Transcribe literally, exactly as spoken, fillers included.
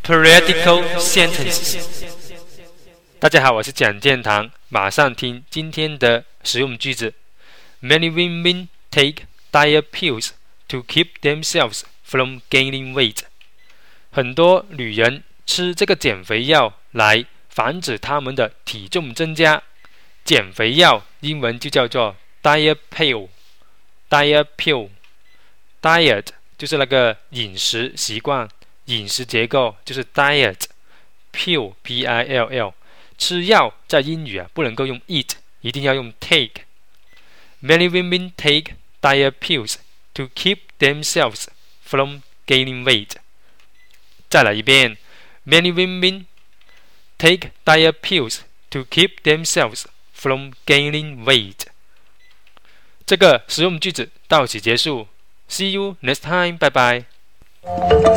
Periodical sentences。大家好，我是蒋建堂，马上听今天的实用句子。Many women take diet pills to keep themselves from gaining weight。很多女人吃这个减肥药来防止她们的体重增加。减肥药英文就叫做 diet pill。diet pill。diet 就是那个饮食习惯。饮食结构就是 diet pill p i l l 吃药在英语啊不能够用 eat， 一定要用 take。 Many women take diet pills to keep themselves from gaining weight。 再来一遍， Many women take diet pills to keep themselves from gaining weight。 这个实用句子到此结束。 See you next time， 拜拜。